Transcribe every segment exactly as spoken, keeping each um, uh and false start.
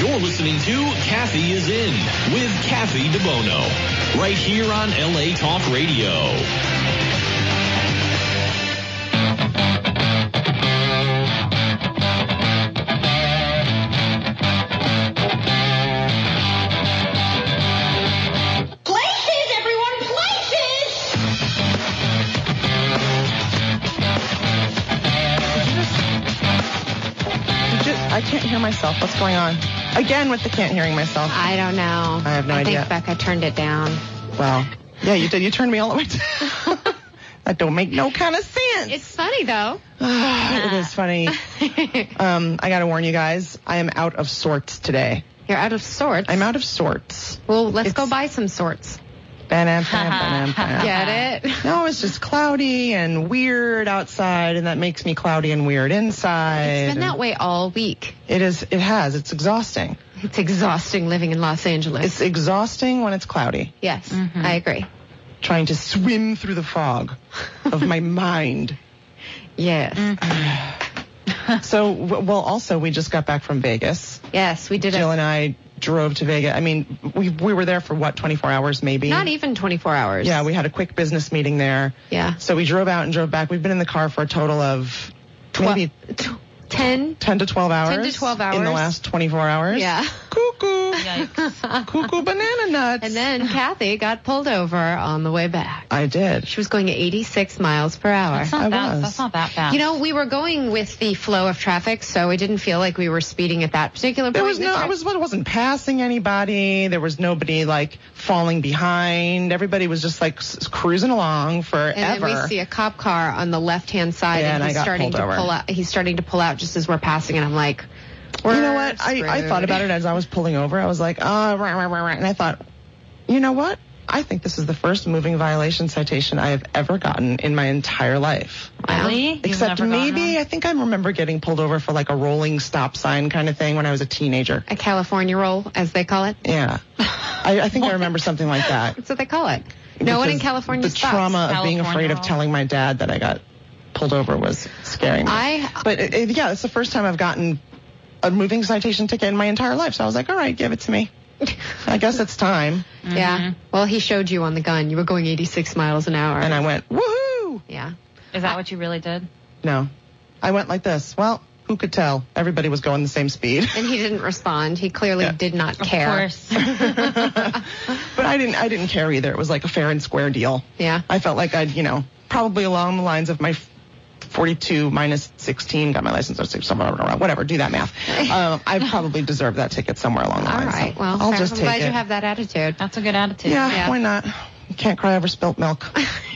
You're listening to Kathy is In with Kathy DeBono, right here on L A Talk Radio. I can't hear myself. What's going on? Again with the can't hearing myself. I don't know. I have no I idea. I think Becca turned it down. Well, yeah, you did. You turned me all the way down. That don't make no kind of sense. It's funny, though. It is funny. um, I got to warn you guys, I am out of sorts today. You're out of sorts? I'm out of sorts. Well, let's It's- go buy some sorts. Ba-dam, ba-dam, ba-dam. Get it? No, it's just cloudy and weird outside, and that makes me cloudy and weird inside. It's been that way all week. It is. It has. It's exhausting. It's exhausting living in Los Angeles. It's exhausting when it's cloudy. Yes, Mm-hmm. I agree. Trying to swim through the fog of my mind. Yes. Mm-hmm. So, w- well, also, we just got back from Vegas. Yes, we did Jill it. and I drove to Vegas. I mean, we we were there for, what, twenty-four hours maybe? Not even twenty-four hours. Yeah, we had a quick business meeting there. Yeah. So we drove out and drove back. We've been in the car for a total of maybe Tw- ten? ten to twelve hours. ten to twelve In the hours. last twenty-four hours. Yeah. Cuckoo. Yikes. Cuckoo banana nuts. And then Kathy got pulled over on the way back. I did. She was going at eighty-six miles per hour. That's not I that. was. That's not that fast. You know, we were going with the flow of traffic, so it didn't feel like we were speeding at that particular point. There was in the no, I trip. was, I wasn't passing anybody. There was nobody like falling behind. Everybody was just like s- cruising along forever. And then we see a cop car on the left-hand side, Yeah, and and he's I got starting pulled to over. pull out. He's starting to pull out just as we're passing, and I'm like, we're You know what? I, I screwed. thought about it as I was pulling over. I was like, oh, right, right, right, right. And I thought, you know what? I think this is the first moving violation citation I have ever gotten in my entire life. Really? You've Except never gotten maybe, one? I think I remember getting pulled over for like a rolling stop sign kind of thing when I was a teenager. A California roll, as they call it. Yeah. I, I think I remember something like that. That's what they call it. No one in Because California The stops. trauma of being California afraid of roll. telling my dad that I got pulled over was scaring me. I But it, it- yeah, it's the first time I've gotten a moving citation ticket in my entire life. So I was like, all right, give it to me. I guess it's time. yeah. Well, he showed you on the gun. You were going eighty-six miles an hour. And I went, woohoo! yeah. Is that what you really did? No. I went like this. Well, who could tell? Everybody was going the same speed. And he didn't respond. He clearly Yeah. did not Of care. course. But I didn't I didn't care either. It was like a fair and square deal. Yeah. I felt like I'd, you know, probably along the lines of my forty-two minus sixteen, got my license or six, somewhere around, whatever, do that math. Um, I probably deserved that ticket somewhere along the All line. right. So Well, I'll fair. just I'm take glad it. you have that attitude. That's a good attitude. yeah, Yeah. why not? You can't cry over spilt milk.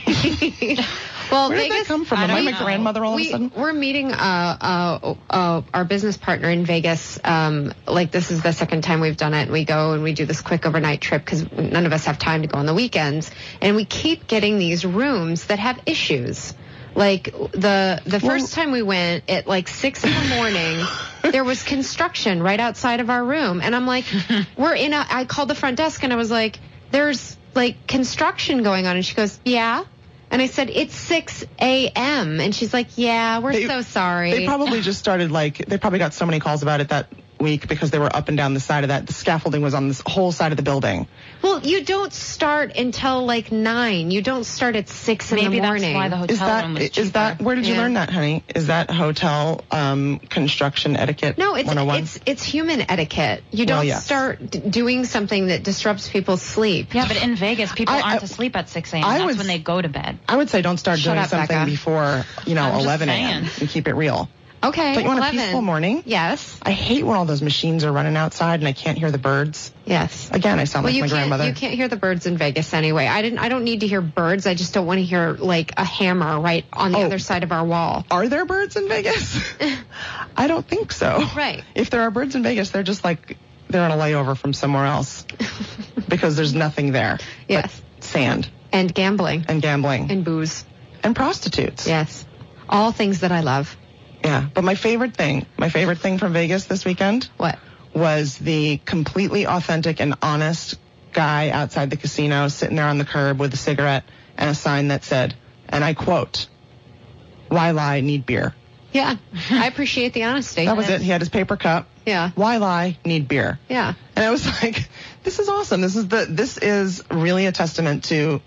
Well, Where did Vegas, that come from? I Am I don't my know. grandmother all we, of a sudden? We're meeting uh, uh, uh, our business partner in Vegas. Um, like this is the second time we've done it. And we go and we do this quick overnight trip because none of us have time to go on the weekends. And we keep getting these rooms that have issues. Like the the Well- first time we went at like six in the morning, there was construction right outside of our room, and I'm like, we're in a. I called the front desk and I was like, there's like construction going on, and she goes, yeah. And I said, it's six a.m. And she's like, yeah, we're They- so sorry. They probably just started like, they probably got so many calls about it that week because they were up and down the side of that. The scaffolding was on this whole side of the building. Well, you don't start until like nine. You don't start at six in Maybe the that's morning. why the hotel Is that, room was is cheaper. that, where did you Yeah. learn that, honey? Is that hotel um, construction etiquette No, it's one oh one? it's it's human etiquette. You Well, don't yes. start d- doing something that disrupts people's sleep. Yeah, but in Vegas, people I- aren't I- asleep at six a.m. I That's was- when they go to bed. I would say don't start Shut doing up, something Becca. before, you know, I'm just eleven a.m. saying. and keep it real. Okay, But you want eleven. a peaceful morning? Yes, I hate when all those machines are running outside and I can't hear the birds. yes. Again, I sound Well, like you my can't grandmother. you can't hear the birds in Vegas anyway. I didn't. I don't need to hear birds. I just don't want to hear like a hammer right on the Oh. other side of our wall. Are there birds in Vegas? I don't think so. Right. If there are birds in Vegas, they're just like, they're on a layover from somewhere else because there's nothing there. Yes, But sand and gambling and gambling and booze. and prostitutes. Yes, all things that I love. Yeah. But my favorite thing, my favorite thing from Vegas this weekend What? was the completely authentic and honest guy outside the casino sitting there on the curb with a cigarette and a sign that said, and I quote, "Why lie, need beer." Yeah, I appreciate the honesty. That was it. He had his paper cup. Yeah. Why lie? Need beer. Yeah. And I was like, this is awesome. This is the this is really a testament to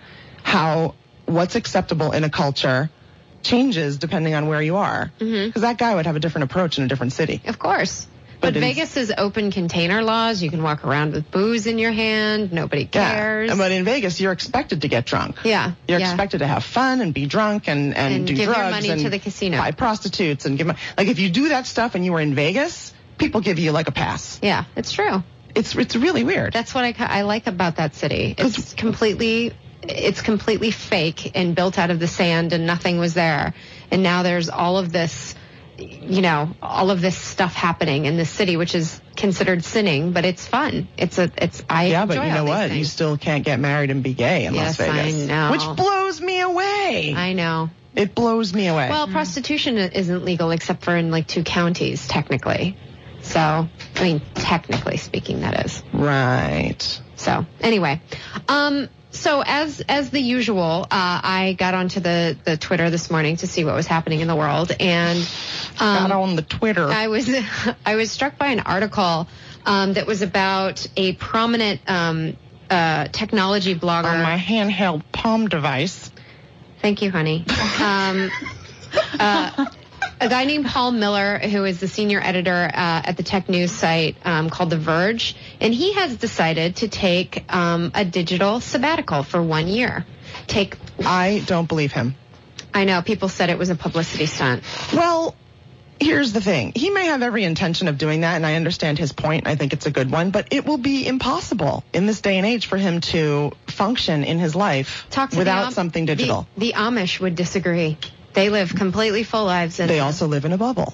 how what's acceptable in a culture changes depending on where you are. Because Mm-hmm. that guy would have a different approach in a different city. Of course. But, But in- Vegas is open container laws. You can walk around with booze in your hand. Nobody cares. Yeah. But in Vegas, you're expected to get drunk. Yeah. You're yeah. expected to have fun and be drunk and, and, And do give your drugs money and to the casino. buy prostitutes and give money. Like if you do that stuff and you were in Vegas, people give you like a pass. Yeah, it's true. It's it's really weird. That's what I, ca- I like about that city. It's 'Cause- completely, it's completely fake and built out of the sand, and nothing was there. And now there's all of this, you know, all of this stuff happening in the city, which is considered sinning, but it's fun. It's a, it's I yeah, enjoy but you all know these what? things. You still can't get married and be gay in Yes, Las I Vegas. know. Which blows me away. I know. It blows me away. Well, prostitution isn't legal except for in like two counties, technically. So, I mean, technically speaking, that is. right. So, anyway, um, so as as the usual, uh, I got onto the the Twitter this morning to see what was happening in the world, and um, Got on the Twitter. I was I was struck by an article um, that was about a prominent um, uh, technology blogger. on my handheld palm device. Thank you, honey. Um, uh, a guy named Paul Miller, who is the senior editor uh, at the tech news site um, called The Verge, and he has decided to take um, a digital sabbatical for one year. Take, I don't believe him. I know people said it was a publicity stunt. Well, here's the thing. He may have every intention of doing that, and I understand his point. I think it's a good one, but it will be impossible in this day and age for him to function in his life Talk to without the Am- something digital. The, the Amish would disagree. They live completely full lives. And They also live in a bubble.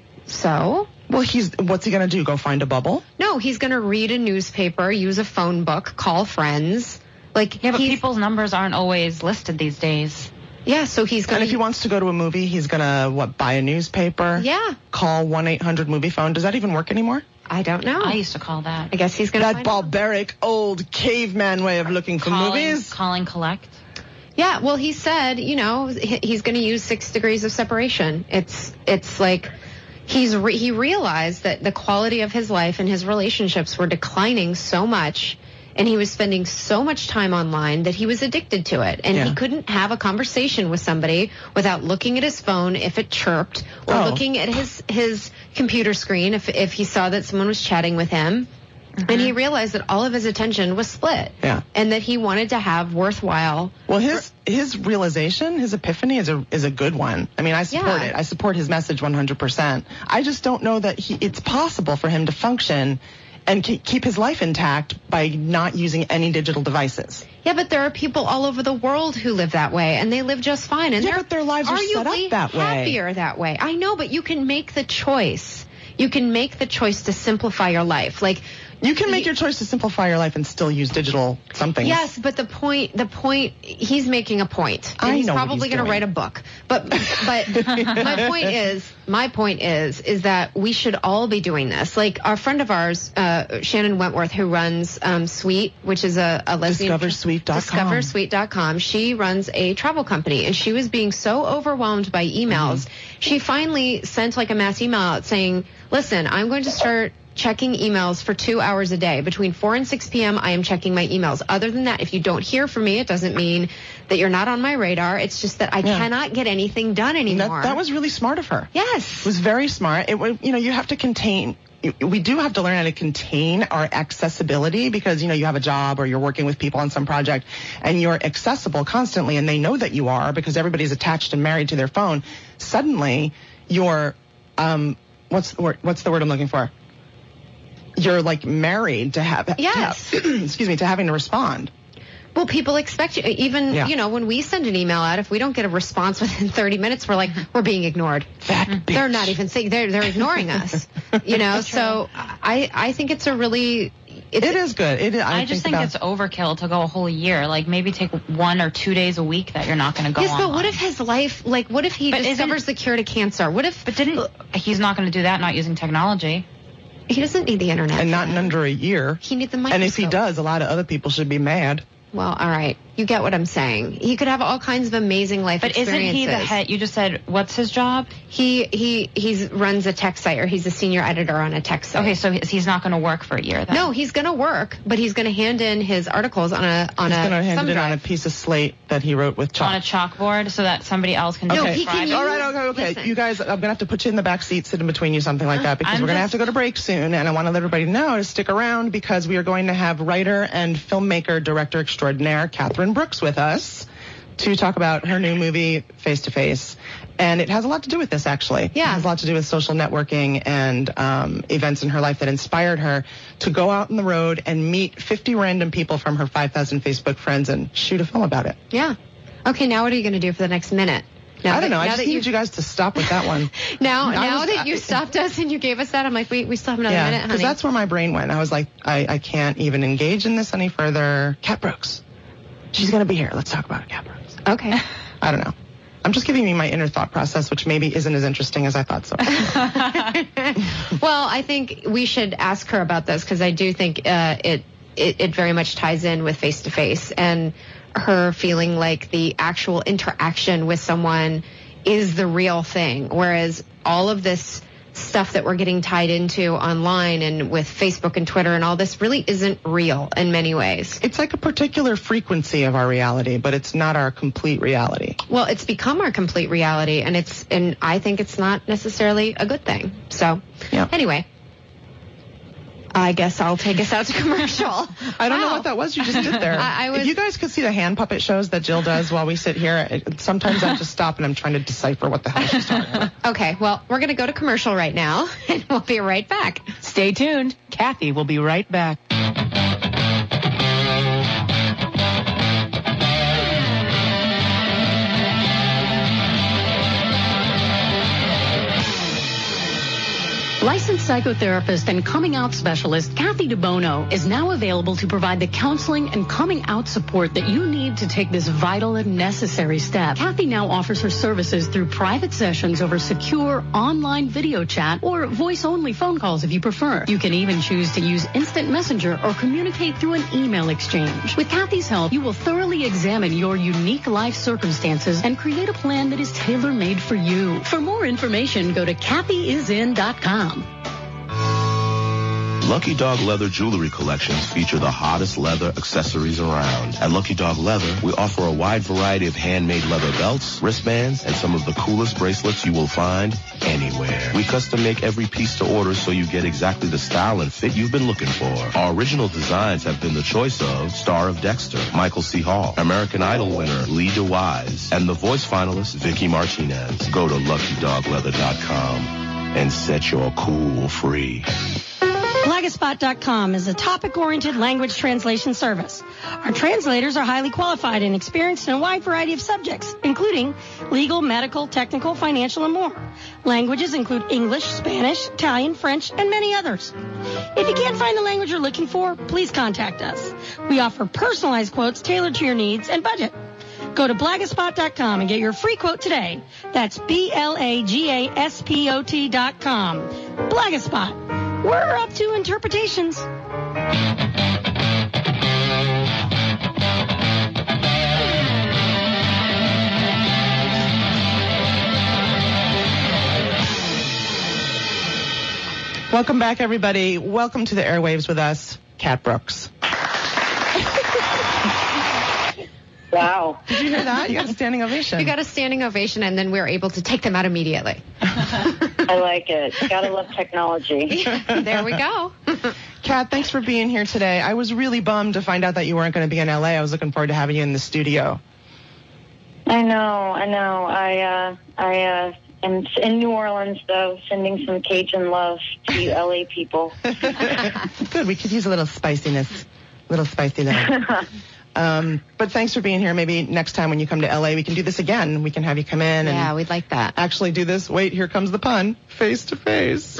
so. Well, he's what's he going to do? Go find a bubble? No, he's going to read a newspaper, use a phone book, call friends. Like, Yeah, but he's- people's numbers aren't always listed these days. Yeah, so he's going And to. if he wants to go to a movie, he's going to what? Buy a newspaper? Yeah, Call one eight hundred movie phone. Does that even work anymore? I don't know. I used to call that. I guess he's going to. That barbaric old caveman way of looking for calling, movies. calling collect. Yeah, well, he said, you know, he- he's going to use six degrees of separation. It's it's like he's re- he realized that the quality of his life and his relationships were declining so much, and he was spending so much time online that he was addicted to it, and Yeah. he couldn't have a conversation with somebody without looking at his phone if it chirped, or Oh. looking at his his computer screen if if he saw that someone was chatting with him. And he realized that all of his attention was split. Yeah. And that he wanted to have worthwhile. Well, his his realization, his epiphany is a is a good one. I mean, I support Yeah. it. I support his message one hundred percent. I just don't know that he it's possible for him to function and ke- keep his life intact by not using any digital devices. Yeah, but there are people all over the world who live that way, and they live just fine. And Yeah, they're but their lives are set up arguably that way. happier that way. I know, but you can make the choice. You can make the choice to simplify your life. Like, You can make your choice to simplify your life and still use digital something. yes, but the point, the point, he's making a point. And I he's know what probably he's going to doing. write a book. But, but my point is, my point is, is that we should all be doing this. Like our friend of ours, uh, Shannon Wentworth, who runs um, Sweet, which is a, a lesbian. discover sweet dot com. discover sweet dot com. She runs a travel company, and she was being so overwhelmed by emails. Mm-hmm. She finally sent like a mass email out saying, listen, I'm going to start checking emails for two hours a day. Between four and six p.m., I am checking my emails. Other than that, if you don't hear from me, it doesn't mean that you're not on my radar. It's just that I Yeah. cannot get anything done anymore. That, that was really smart of her. Yes. It was very smart. It was, you know, you have to contain, we do have to learn how to contain our accessibility because, you know, you have a job or you're working with people on some project and you're accessible constantly and they know that you are because everybody's attached and married to their phone. Suddenly, you're, um, what's the word, what's the word I'm looking for? You're like married to have, Yes. to have excuse me, to having to respond. Well, people expect you. Even, Yeah. you know, when we send an email out, if we don't get a response within thirty minutes, we're like, we're being ignored. That bitch. They're not even saying, they're, they're ignoring us. You know, so I, I think it's a really, it's, It is good. It, I, I, just think, about- it's overkill to go a whole year. Like maybe take one or two days a week that you're not going to go Yes, but what online. if his life, like, what if he But isn't- discovers the cure to cancer? What if, But didn't he's not going to do that not using technology? he doesn't need the internet. and not in under a year. He needs the And microscope. if he does, a lot of other people should be mad. Well, all right. You get what I'm saying. He could have all kinds of amazing life But experiences. isn't he the head? You just said, what's his job? He he he's runs a tech site, or he's a senior editor on a tech site. Okay, so he's not going to work for a year then? No, he's going to work, but he's going to hand in his articles on a on He's a going to hand thumb it in on a drive. piece of slate that he wrote with chalk. On a chalkboard so that somebody else can No, Okay. he can transcribe it? use- All right, okay, okay. Listen. You guys, I'm going to have to put you in the back seat, sit in between you, something like that, because I'm we're going to have just- to go to break soon, and I want to let everybody know to stick around because we are going to have writer and filmmaker, director extraordinaire Catherine Brooks with us to talk about her new movie, Face to Face. And it has a lot to do with this, actually. Yeah. It has a lot to do with social networking and um, events in her life that inspired her to go out on the road and meet fifty random people from her five thousand Facebook friends and shoot a film about it. Yeah. Okay, now what are you going to do for the next minute? Now I don't that- know. I now just that needed you guys to stop with that one. Now, I now was- that you stopped us and you gave us that, I'm like, wait, we still have another Yeah, minute, because honey. that's where my brain went. I was like, I, I can't even engage in this any further. Cat Brooks. She's going to be here. Let's talk about it, Cat Brooks. Okay. I don't know. I'm just giving you my inner thought process, which maybe isn't as interesting as I thought so. Well, I think we should ask her about this because I do think uh, it, it it very much ties in with face to face and her feeling like the actual interaction with someone is the real thing, whereas all of this stuff that we're getting tied into online and with Facebook and Twitter and all this really isn't real in many ways. It's like a particular frequency of our reality, but it's not our complete reality. Well, it's become our complete reality, and it's and I think it's not necessarily a good thing. So, Yeah. anyway, I guess I'll take us out to commercial. I don't know Wow. what that was you just did there. I- I was- If you guys could see the hand puppet shows that Jill does while we sit here, it, sometimes I just stop and I'm trying to decipher what the hell she's talking about. Okay, well, we're going to go to commercial right now, and we'll be right back. Stay tuned. Kathy will be right back. Licensed psychotherapist and coming out specialist Kathy DeBono is now available to provide the counseling and coming out support that you need to take this vital and necessary step. Kathy now offers her services through private sessions over secure online video chat or voice-only phone calls if you prefer. You can even choose to use instant messenger or communicate through an email exchange. With Kathy's help, you will thoroughly examine your unique life circumstances and create a plan that is tailor-made for you. For more information, go to Kathy is in dot com. Lucky Dog Leather jewelry collections feature the hottest leather accessories around. At Lucky Dog Leather, we offer a wide variety of handmade leather belts, wristbands, and some of the coolest bracelets you will find anywhere. We custom make every piece to order so you get exactly the style and fit you've been looking for. Our original designs have been the choice of Star of Dexter, Michael C. Hall, American Idol winner Lee DeWise, and the voice finalist Vicky Martinez. Go to lucky dog leather dot com and set your cool free. Blagaspot dot com is a topic-oriented language translation service. Our translators are highly qualified and experienced in a wide variety of subjects, including legal, medical, technical, financial, and more. Languages include English, Spanish, Italian, French, and many others. If you can't find the language you're looking for, please contact us. We offer personalized quotes tailored to your needs and budget. Go to Blagaspot dot com and get your free quote today. That's B L A G A S P O T dot com. Blagaspot. We're up to interpretations. Welcome back, everybody. Welcome to the airwaves with us, Cat Brooks. Wow. Did you hear that? You got a standing ovation. You got a standing ovation, and then we were able to take them out immediately. I like it. Gotta love technology. There we go. Kat, thanks for being here today. I was really bummed to find out that you weren't going to be in L A. I was looking forward to having you in the studio. I know, I know. I, uh, I, uh, am in New Orleans, though, sending some Cajun love to you L A people. Good. We could use a little spiciness, a little spicy love. Um, but thanks for being here. Maybe next time when you come to L A, we can do this again. We can have you come in and Yeah, we'd like that. actually do this. Wait, here comes the pun. Face to face.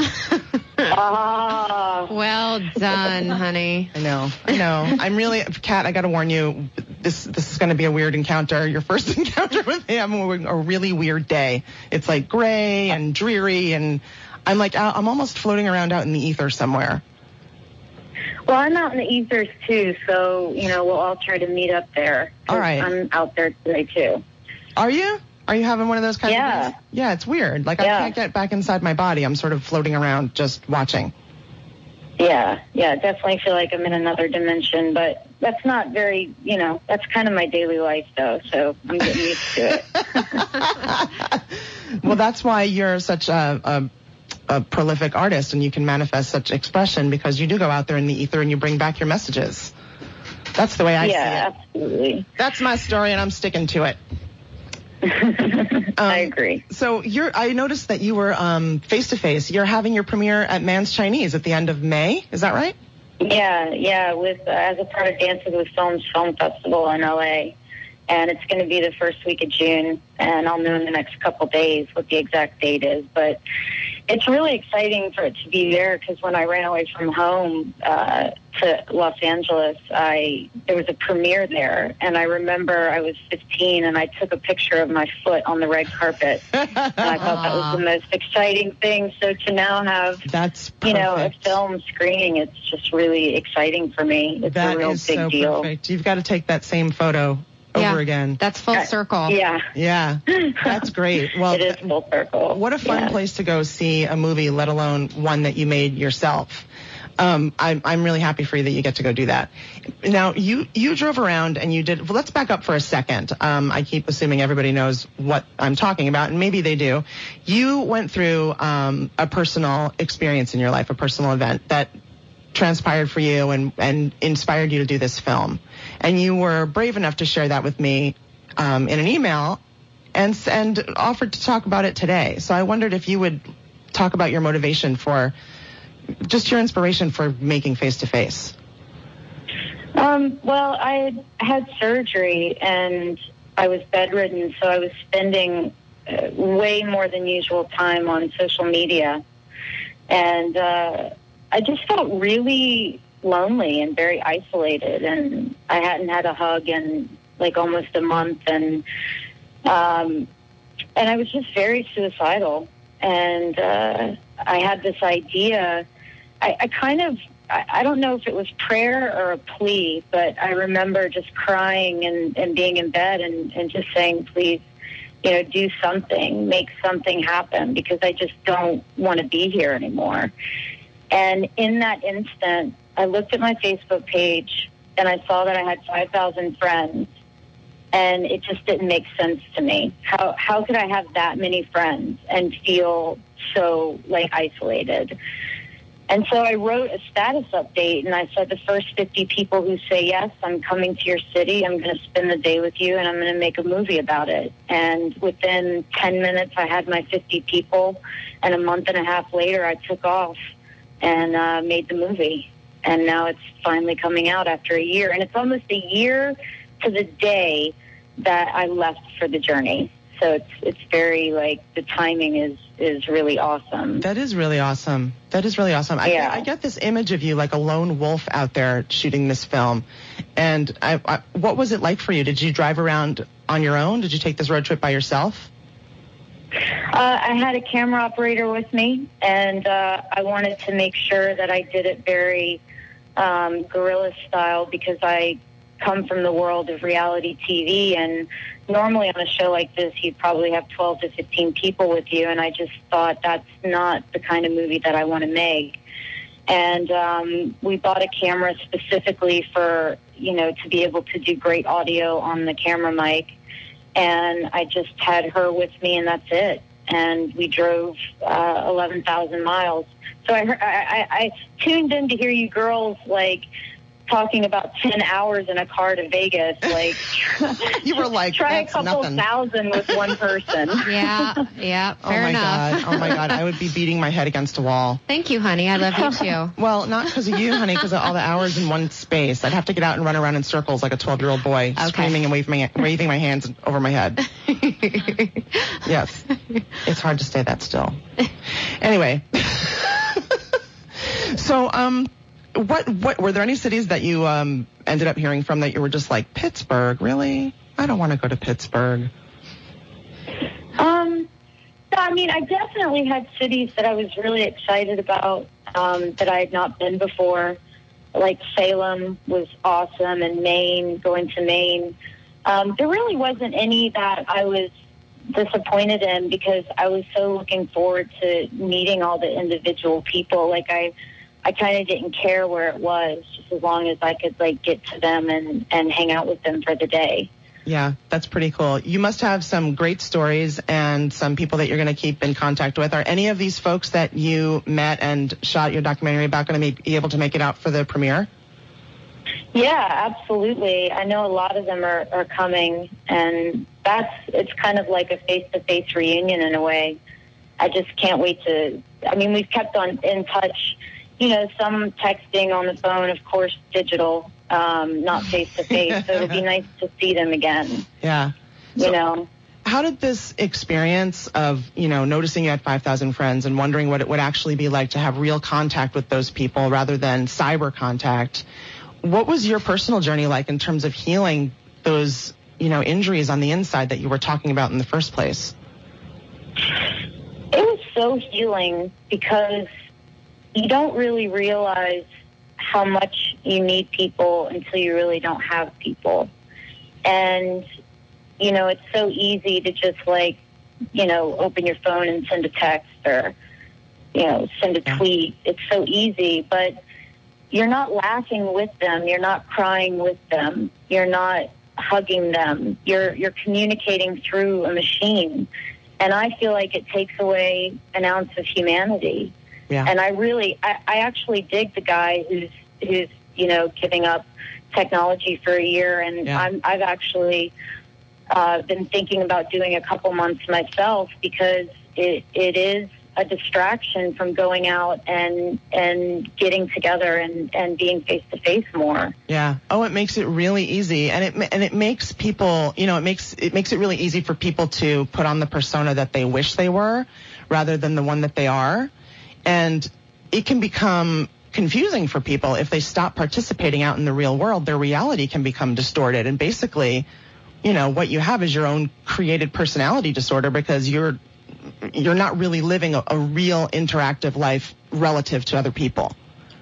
Ah, Well done, honey. I know. I know. I'm really, Kat, I got to warn you. This this is going to be a weird encounter. Your first encounter with him, a really weird day. It's like gray and dreary, and I'm like, I'm almost floating around out in the ether somewhere. Well, I'm out in the ethers too, so you know we'll all try to meet up there. All right. I'm out there today too. Are you? Are you having one of those kinds Yeah. of days? Yeah, it's weird. Like Yeah. I can't get back inside my body. I'm sort of floating around just watching. Yeah, yeah, definitely feel like I'm in another dimension, but that's not very, you know, that's kind of my daily life though, so I'm getting used to it. Well, that's why you're such a, a a prolific artist and you can manifest such expression because you do go out there in the ether and you bring back your messages. That's the way I yeah, see it. absolutely. That's my story and I'm sticking to it. um, I agree. So you're, I noticed that you were um, face-to-face. You're having your premiere at Man's Chinese at the end of May. Is that right? Yeah, yeah, with uh, as a part of Dances with Films Film Festival in L A. And it's going to be the first week of June, and I'll know in the next couple days what the exact date is. But it's really exciting for it to be there because when I ran away from home uh, to Los Angeles, I there was a premiere there, and I remember I was fifteen, and I took a picture of my foot on the red carpet, and I thought that was the most exciting thing. So to now have That's you know a perfect. film screening, it's just really exciting for me. It's That a real is big so deal. perfect. You've got to take that same photo over Yeah. again. That's full Uh, circle. Yeah. Yeah, that's great. Well, it is full circle. what a fun Yeah. place to go see a movie, let alone one that you made yourself. Um, I'm, I'm really happy for you that you get to go do that. Now, you, you drove around and you did, well, let's back up for a second. Um, I keep assuming everybody knows what I'm talking about, and maybe they do. You went through um, a personal experience in your life, a personal event that transpired for you and, and inspired you to do this film. And you were brave enough to share that with me um, in an email and, and offered to talk about it today. So I wondered if you would talk about your motivation for, just your inspiration for making Face-to-Face. Um, well, I had had surgery and I was bedridden, so I was spending uh, way more than usual time on social media. And uh, I just felt really lonely and very isolated, and I hadn't had a hug in like almost a month, and um, and I was just very suicidal. And uh, I had this idea. I, I kind of, I, I don't know if it was prayer or a plea, but I remember just crying and, and being in bed and, and just saying, please, you know, do something, make something happen, because I just don't want to be here anymore. And in that instant, I looked at my Facebook page and I saw that I had five thousand friends, and it just didn't make sense to me. How how could I have that many friends and feel so like isolated? And so I wrote a status update and I said, the first fifty people who say yes, I'm coming to your city, I'm going to spend the day with you, and I'm going to make a movie about it. And within ten minutes, I had my fifty people, and a month and a half later, I took off and uh, made the movie. And now it's finally coming out after a year. And it's almost a year to the day that I left for the journey. So it's it's very, like, the timing is, is really awesome. That is really awesome. That is really awesome. I, Yeah. I get this image of you like a lone wolf out there shooting this film. And I, I, what was it like for you? Did you drive around on your own? Did you take this road trip by yourself? Uh, I had a camera operator with me, and uh, I wanted to make sure that I did it very um, guerrilla style, because I come from the world of reality T V, and normally on a show like this, you'd probably have twelve to fifteen people with you, and I just thought that's not the kind of movie that I want to make. And um, we bought a camera specifically for, you know, to be able to do great audio on the camera mic. And I just had her with me, and that's it. And we drove uh, eleven thousand miles. So I, heard, I, I, I tuned in to hear you girls, like, talking about ten hours in a car to Vegas. Like, You were like, try a that's couple nothing. thousand with one person. Yeah, yeah, Oh fair my enough. God. Oh my God. I would be beating my head against a wall. Thank you, honey. I love you too. Well, not because of you, honey, because of all the hours in one space. I'd have to get out and run around in circles like a twelve-year-old boy, Okay. screaming and waving my, waving my hands over my head. Yes. It's hard to stay that still. Anyway. So, um, what, what, were there any cities that you, um, ended up hearing from that you were just like, Pittsburgh, really? I don't want to go to Pittsburgh. Um, so, I mean, I definitely had cities that I was really excited about, um, that I had not been before. like Salem was awesome, and Maine, going to Maine. Um, there really wasn't any that I was disappointed in because I was so looking forward to meeting all the individual people. Like I, I kind of didn't care where it was, just as long as I could like get to them and, and hang out with them for the day. Yeah, that's pretty cool. You must have some great stories and some people that you're going to keep in contact with. Are any of these folks that you met and shot your documentary about going to be able to make it out for the premiere? Yeah, absolutely. I know a lot of them are, are coming, and that's, it's kind of like a face-to-face reunion in a way. I just can't wait to, I mean, we've kept on in touch, you know, some texting on the phone, of course, digital, um, not face-to-face, so it'll be nice to see them again. Yeah. You so, know? How did this experience of, you know, noticing you had five thousand friends and wondering what it would actually be like to have real contact with those people rather than cyber contact, what was your personal journey like in terms of healing those, you know, injuries on the inside that you were talking about in the first place? It was so healing because you don't really realize how much you need people until you really don't have people. And, you know, it's so easy to just like, you know, open your phone and send a text or, you know, send a tweet. It's so easy, but you're not laughing with them. You're not crying with them. You're not hugging them. You're, you're communicating through a machine. And I feel like it takes away an ounce of humanity. Yeah. And I really, I, I actually dig the guy who's, who's, you know, giving up technology for a year. And Yeah. I'm, I've actually uh, been thinking about doing a couple months myself because it, it is a distraction from going out and and getting together and, and being face to face more. Yeah. Oh, it makes it really easy, and it and it makes people, you know, it makes it makes it really easy for people to put on the persona that they wish they were, rather than the one that they are, and it can become confusing for people if they stop participating out in the real world. Their reality can become distorted, and basically, you know, what you have is your own created personality disorder because you're you're not really living a, a real interactive life relative to other people.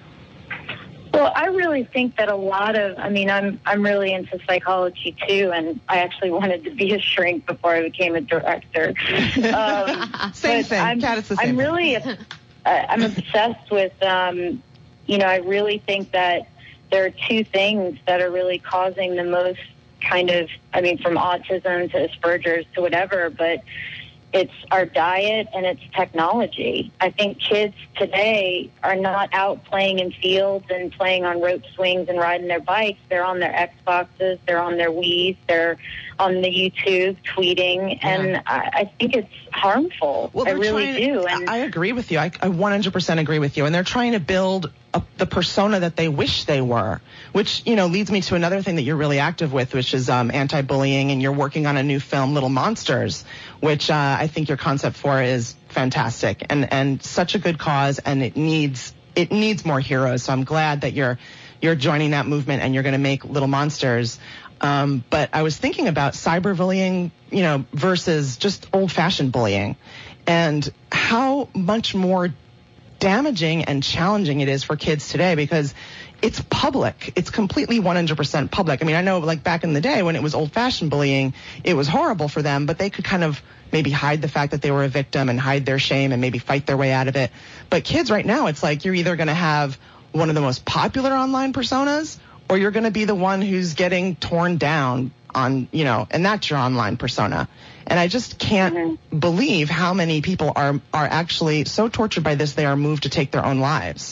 Well, I really think that a lot of, I mean, I'm I'm really into psychology too, and I actually wanted to be a shrink before I became a director. Um, same thing. I'm, Kat, it's the same I'm really, thing. I'm obsessed with, um, you know, I really think that there are two things that are really causing the most kind of, I mean, from autism to Asperger's to whatever, but it's our diet and it's technology. I think kids today are not out playing in fields and playing on rope swings and riding their bikes. They're on their Xboxes, they're on their Wiis, they're on the YouTube tweeting, and yeah. I, I think it's harmful. Well, I really trying, do. And I agree with you. I, I one hundred percent agree with you. And they're trying to build a, the persona that they wish they were, which, you know, leads me to another thing that you're really active with, which is um, anti-bullying, and you're working on a new film, Little Monsters, which uh, I think your concept for is fantastic and, and such a good cause, and it needs it needs more heroes. So I'm glad that you're you're joining that movement and you're going to make Little Monsters. Um, but I was thinking about cyberbullying, you know, versus just old-fashioned bullying, and how much more damaging and challenging it is for kids today because it's public. It's completely one hundred percent public. I mean, I know like back in the day when it was old-fashioned bullying, it was horrible for them, but they could kind of maybe hide the fact that they were a victim and hide their shame and maybe fight their way out of it. But kids right now, it's like you're either going to have one of the most popular online personas or you're going to be the one who's getting torn down on, you know, and that's your online persona. And I just can't mm-hmm. believe how many people are are actually so tortured by this they are moved to take their own lives.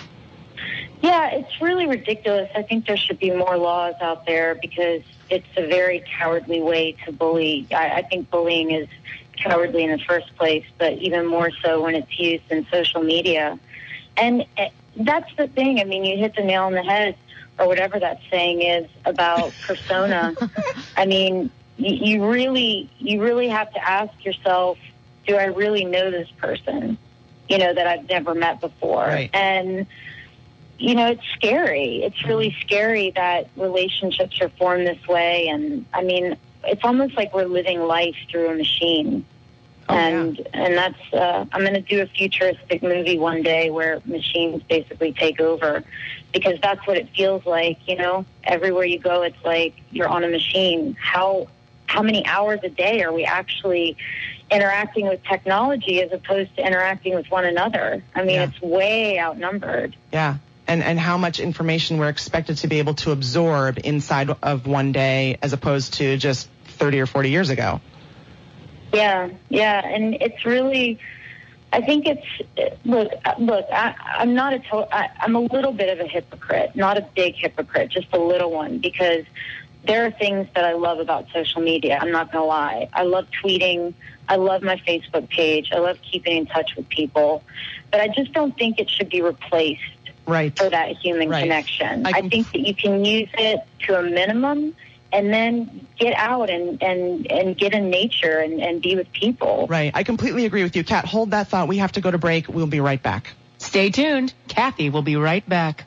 Yeah, it's really ridiculous. I think there should be more laws out there because it's a very cowardly way to bully. I, I think bullying is cowardly in the first place, but even more so when it's used in social media. And that's the thing. I mean, you hit the nail on the head, or whatever that saying is about persona. I mean, you, you really, you really have to ask yourself, do I really know this person, you know, that I've never met before? Right. And, you know, it's scary. It's really scary that relationships are formed this way. And, I mean, it's almost like we're living life through a machine. Oh, and yeah. and that's, uh, I'm going to do a futuristic movie one day where machines basically take over. because that's what it feels like, you know. Everywhere you go, it's like you're on a machine. How how many hours a day are we actually interacting with technology as opposed to interacting with one another? I mean, Yeah. it's way outnumbered. Yeah. And, and how much information we're expected to be able to absorb inside of one day as opposed to just thirty or forty years ago. Yeah, yeah, and it's really, I think it's, look, look, I, I'm not a, to, I, I'm a little bit of a hypocrite, not a big hypocrite, just a little one, because there are things that I love about social media. I'm not going to lie. I love tweeting. I love my Facebook page. I love keeping in touch with people, but I just don't think it should be replaced Right. for that human Right. connection. I I, can- think that you can use it to a minimum and then get out and, and, and get in nature and, and be with people. Right. I completely agree with you. Kat, hold that thought. We have to go to break. We'll be right back. Stay tuned. Kathy will be right back.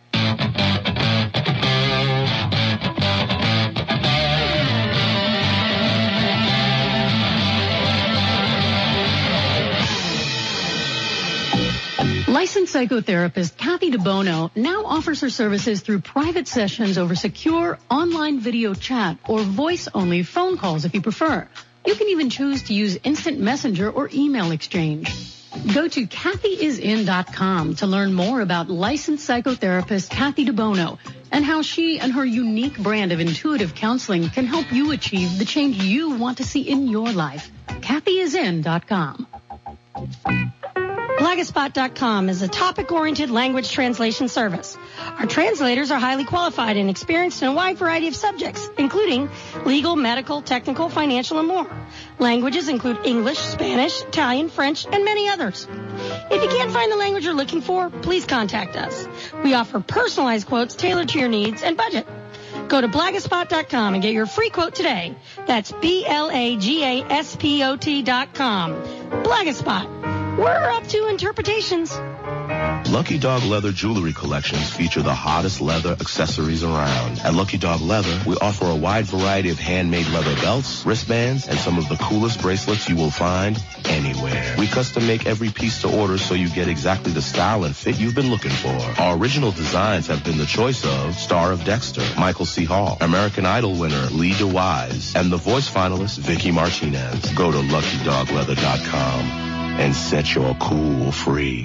Licensed psychotherapist Kathy DeBono now offers her services through private sessions over secure online video chat or voice-only phone calls if you prefer. You can even choose to use instant messenger or email exchange. Go to Kathy is in dot com to learn more about licensed psychotherapist Kathy DeBono and how she and her unique brand of intuitive counseling can help you achieve the change you want to see in your life. Kathy is in dot com. Blogspot dot com is a topic-oriented language translation service. Our translators are highly qualified and experienced in a wide variety of subjects, including legal, medical, technical, financial, and more. Languages include English, Spanish, Italian, French, and many others. If you can't find the language you're looking for, please contact us. We offer personalized quotes tailored to your needs and budget. Go to Blogspot dot com and get your free quote today. That's B L A G A S P O T dot com. Blogspot. We're up to interpretations. Lucky Dog Leather jewelry collections feature the hottest leather accessories around. At Lucky Dog Leather, we offer a wide variety of handmade leather belts, wristbands, and some of the coolest bracelets you will find anywhere. We custom make every piece to order so you get exactly the style and fit you've been looking for. Our original designs have been the choice of Star of Dexter, Michael C. Hall, American Idol winner Lee DeWise, and The Voice finalist Vicky Martinez. Go to Lucky Dog Leather dot com and set your cool free.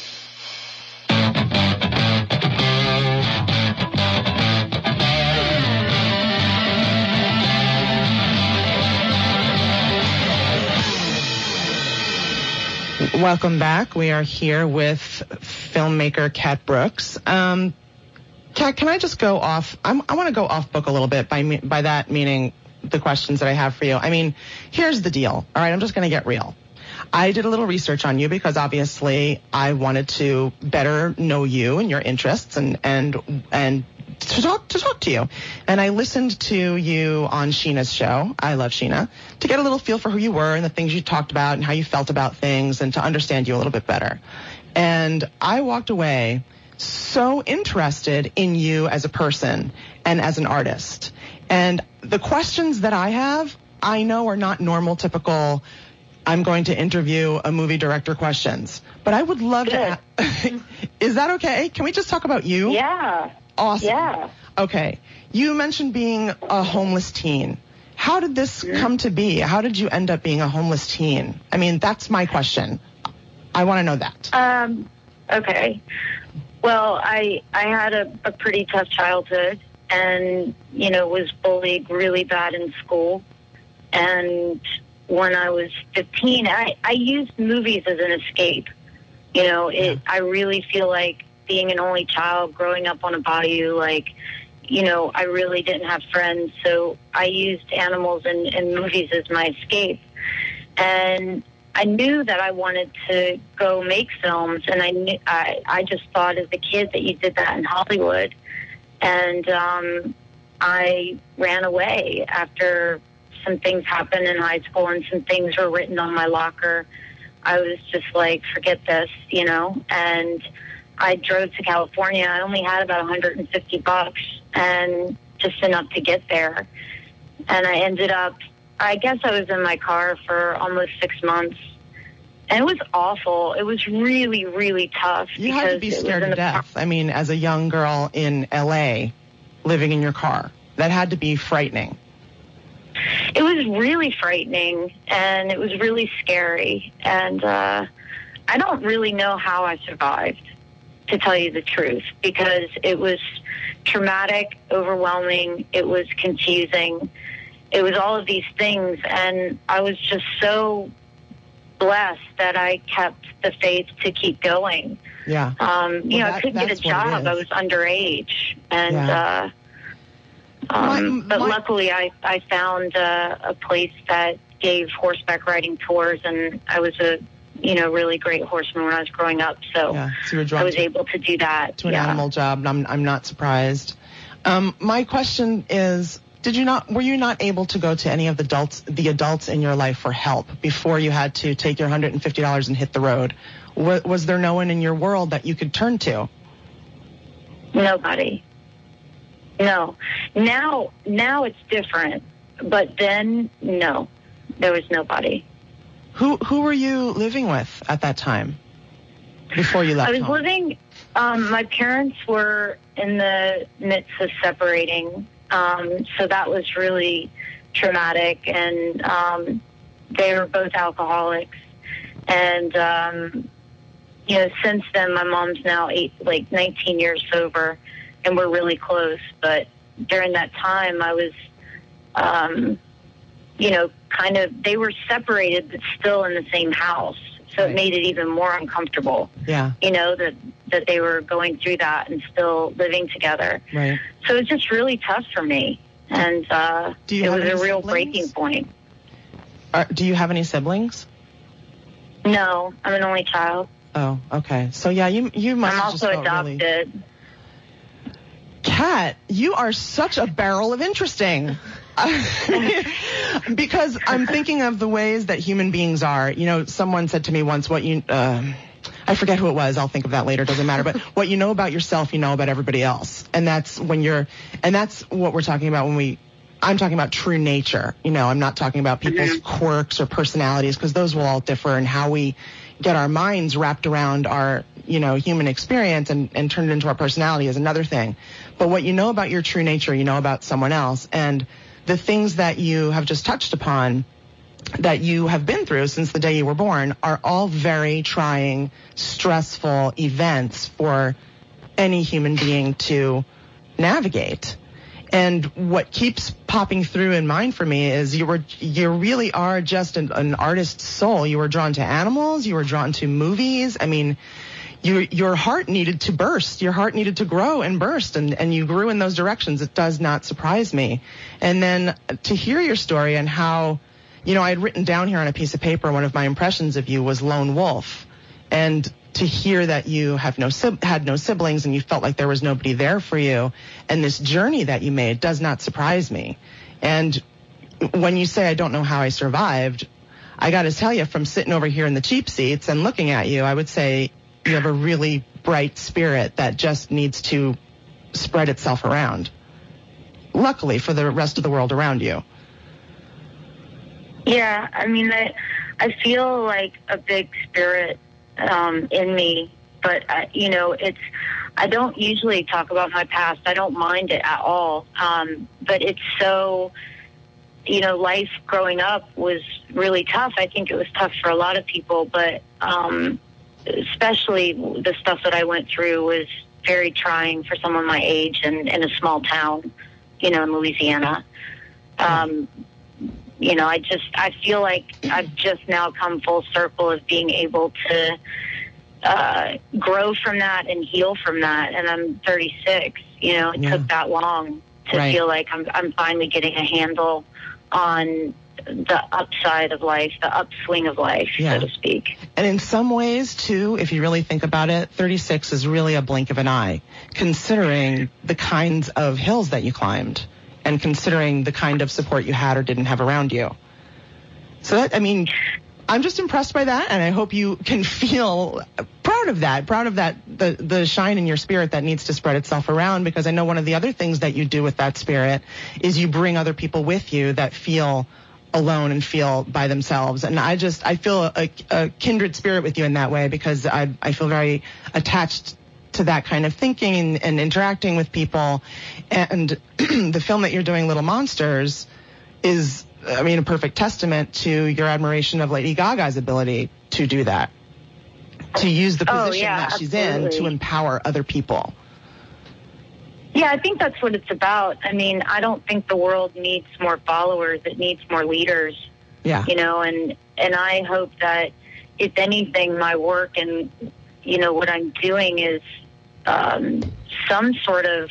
Welcome back. We are here with filmmaker Kat Brooks. Um, Kat, can I just go off? I'm, I want to go off book a little bit. By me, by that meaning the questions that I have for you. I mean, here's the deal. All right, I'm just going to get real. I did a little research on you because obviously I wanted to better know you and your interests and and and to talk to talk to you. And I listened to you on Sheena's show. I love Sheena, to get a little feel for who you were and the things you talked about and how you felt about things and to understand you a little bit better. And I walked away so interested in you as a person and as an artist. And the questions that I have, I know are not normal, typical, I'm going to interview a movie director questions. But I would love Good. to. Is that okay? Can we just talk about you? Yeah. Awesome. Yeah. Okay. You mentioned being a homeless teen. How did this Mm-hmm. come to be? How did you end up being a homeless teen? I mean, that's my question. I want to know that. Um, okay. Well, I I had a, a pretty tough childhood and, you know, was bullied really bad in school. And when I was fifteen, I, I used movies as an escape. You know, it. I really feel like being an only child growing up on a bayou, like, you know, I really didn't have friends. So I used animals and, and movies as my escape. And I knew that I wanted to go make films. And I, knew, I, I just thought as a kid that you did that in Hollywood. And um, I ran away after some things happened in high school and some things were written on my locker. I was just like, forget this, you know, and I drove to California. I only had about one hundred fifty bucks and just enough to get there. And I ended up, I guess I was in my car for almost six months. And it was awful. It was really, really tough. You had to be scared to death. I mean, as a young girl in L A, living in your car, that had to be frightening. It was really frightening, and it was really scary. And uh, I don't really know how I survived, to tell you the truth, because it was traumatic, overwhelming, it was confusing, it was all of these things, and I was just so blessed that I kept the faith to keep going. Yeah. Um, you well, know, that, I couldn't get a job. I was underage, and yeah. uh, um, my, but my, luckily I I found uh, a place that gave horseback riding tours, and I was a you know really great horseman when I was growing up, so, yeah. so you were drawn I was to, able to do that. To an yeah. animal job, and I'm I'm not surprised. Um, my question is, did you not, were you not able to go to any of the adults, the adults in your life for help before you had to take your one hundred fifty dollars and hit the road? Was, was there no one in your world that you could turn to? Nobody. No. Now, now it's different, but then, no, there was nobody. Who, who were you living with at that time before you left I was home? living, um, my parents were in the midst of separating. Um, so that was really traumatic, and um, they were both alcoholics. And um, you know, since then, my mom's now eight, like nineteen years sober, and we're really close. But during that time, I was, um, you know, kind of they were separated, but still in the same house. So right. It made it even more uncomfortable. Yeah. You know, that that they were going through that and still living together. Right. So it was just really tough for me. And uh, do you it have was a real siblings? breaking point. Are, do you have any siblings? No, I'm an only child. Oh, okay. So yeah, you you must I'm have also just felt adopted. Really... Kat, you are such a barrel of interesting. Because I'm thinking of the ways that human beings are. You know, someone said to me once, what you, uh, I forget who it was, I'll think of that later, doesn't matter, but what you know about yourself, you know about everybody else. And that's when you're, and that's what we're talking about when we, I'm talking about true nature. You know, I'm not talking about people's mm-hmm. quirks or personalities, because those will all differ, and how we get our minds wrapped around our, you know, human experience and, and turn it into our personality is another thing. But what you know about your true nature, you know about someone else. And the things that you have just touched upon that you have been through since the day you were born are all very trying, stressful events for any human being to navigate. And what keeps popping through in mind for me is you were, you really are just an, an artist's soul. You were drawn to animals. You were drawn to movies. I mean, your your heart needed to burst. Your heart needed to grow and burst, and, and you grew in those directions. It does not surprise me. And then to hear your story and how, you know, I had written down here on a piece of paper, one of my impressions of you was lone wolf. And to hear that you have no had no siblings and you felt like there was nobody there for you, and this journey that you made does not surprise me. And when you say I don't know how I survived, I got to tell you, from sitting over here in the cheap seats and looking at you, I would say you have a really bright spirit that just needs to spread itself around. Luckily for the rest of the world around you. Yeah, I mean, I, I feel like a big spirit um, in me, but, uh, you know, it's, I don't usually talk about my past. I don't mind it at all. Um, but it's so, you know, life growing up was really tough. I think it was tough for a lot of people, but um, especially the stuff that I went through was very trying for someone my age and in a small town, you know, in Louisiana. Um, you know, I just, I feel like I've just now come full circle of being able to uh, grow from that and heal from that. And I'm thirty-six, you know, it yeah. took that long to right. feel like I'm, I'm finally getting a handle on the upside of life, the upswing of life, yeah. so to speak. And in some ways, too, if you really think about it, thirty-six is really a blink of an eye, considering the kinds of hills that you climbed and considering the kind of support you had or didn't have around you. So that, I mean, I'm just impressed by that, and I hope you can feel proud of that, proud of that, the, the shine in your spirit that needs to spread itself around, because I know one of the other things that you do with that spirit is you bring other people with you that feel alone and feel by themselves. And I just, I feel a, a kindred spirit with you in that way, because I, I feel very attached to that kind of thinking and, and interacting with people. And the film that you're doing, Little Monsters, is, I mean, a perfect testament to your admiration of Lady Gaga's ability to do that, to use the position oh, yeah, that she's absolutely. in to empower other people. Yeah, I think that's what it's about. I mean, I don't think the world needs more followers. It needs more leaders. Yeah. You know, and and I hope that, if anything, my work and, you know, what I'm doing is um, some sort of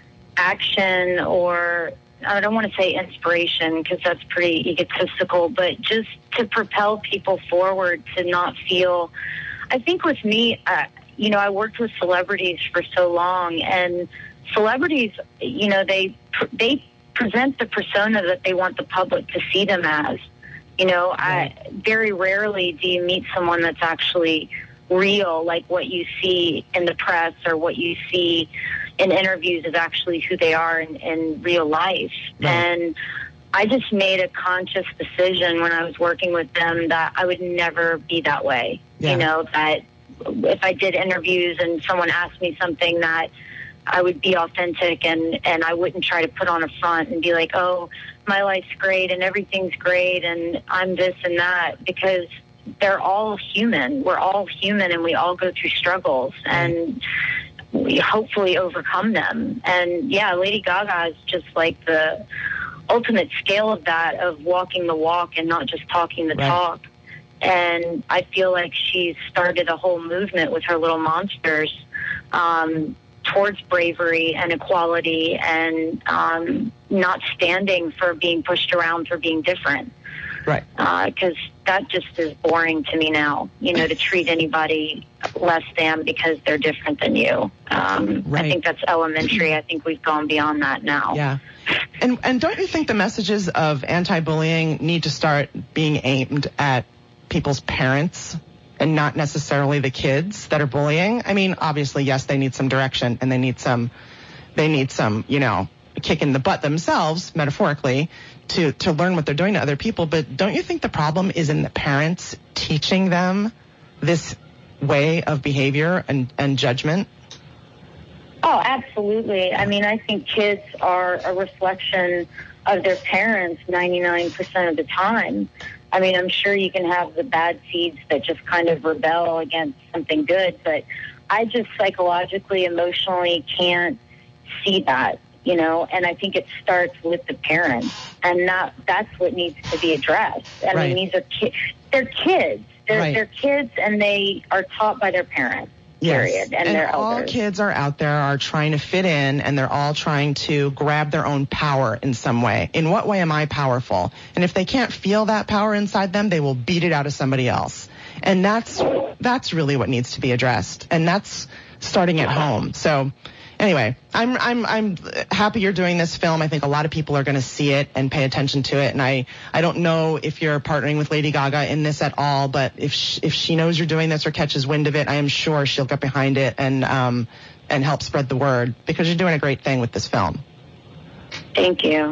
action, or I don't want to say inspiration because that's pretty egotistical, but just to propel people forward, to not feel, I think with me, uh, you know, I worked with celebrities for so long, and celebrities, you know, they they present the persona that they want the public to see them as. You know, Right. I very rarely do you meet someone that's actually real, like what you see in the press or what you see in interviews is actually who they are in, in real life. Right. And I just made a conscious decision when I was working with them that I would never be that way. Yeah. You know, that if I did interviews and someone asked me something, that I would be authentic, and, and I wouldn't try to put on a front and be like, oh, my life's great and everything's great and I'm this and that, because they're all human. We're all human, and we all go through struggles, and we hopefully overcome them. And yeah, Lady Gaga is just like the ultimate scale of that, of walking the walk and not just talking the Right. talk. And I feel like she's started a whole movement with her Little Monsters um, towards bravery and equality, and um, not standing for being pushed around for being different. Right. Because uh, that just is boring to me now, you know, to treat anybody less than because they're different than you. Um, Right. I think that's elementary. I think we've gone beyond that now. Yeah. And and don't you think the messages of anti-bullying need to start being aimed at people's parents and not necessarily the kids that are bullying? I mean, obviously, yes, they need some direction, and they need some, they need some, you know, kick in the butt themselves, metaphorically, to, to learn what they're doing to other people. But don't you think the problem is in the parents teaching them this way of behavior and, and judgment? Oh, absolutely. I mean, I think kids are a reflection of their parents ninety-nine percent of the time. I mean, I'm sure you can have the bad seeds that just kind of rebel against something good, but I just psychologically, emotionally can't see that, you know, and I think it starts with the parents, and that, that's what needs to be addressed. I Right. mean, these are kids. They're kids. They're, Right. they're kids, and they are taught by their parents. Period. And, and their all elders. kids are out there are trying to fit in, and they're all trying to grab their own power in some way. In what way am I powerful? And if they can't feel that power inside them, they will beat it out of somebody else. And that's that's really what needs to be addressed. And that's starting at home. So anyway, I'm I'm I'm happy you're doing this film. I think a lot of people are going to see it and pay attention to it. And I, I don't know if you're partnering with Lady Gaga in this at all, but if she, if she knows you're doing this or catches wind of it, I am sure she'll get behind it and um and help spread the word, because you're doing a great thing with this film. Thank you.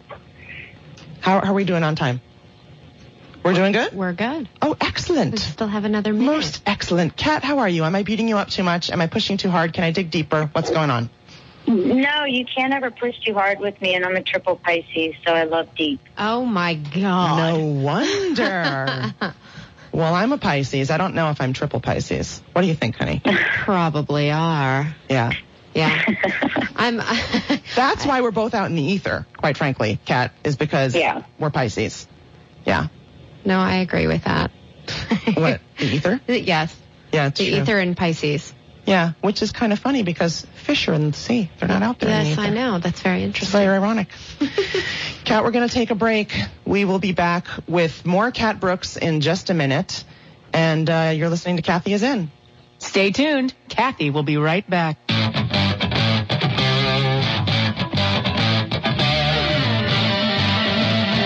How, how are we doing on time? We're doing good? We're good. Oh, We excellent. still have another minute. Most excellent. Kat, how are you? Am I beating you up too much? Am I pushing too hard? Can I dig deeper? What's going on? No, you can't ever push too hard with me, and I'm a triple Pisces, so I love deep. Oh my God. No wonder. Well, I'm a Pisces. I don't know if I'm triple Pisces. What do you think, honey? Probably are. Yeah. Yeah. I'm. That's why we're both out in the ether, quite frankly, Kat, is because Yeah. we're Pisces. Yeah. No, I agree with that. What? The ether? Yes. Yeah, it's The true. ether and Pisces. Yeah, which is kind of funny because fish are in the sea. They're not out there in the Yes, ether. I know. That's very It's interesting. very ironic. Kat, we're going to take a break. We will be back with more Kat Brooks in just a minute. And uh, you're listening to Kathy Is In. Stay tuned. Kathy will be right back.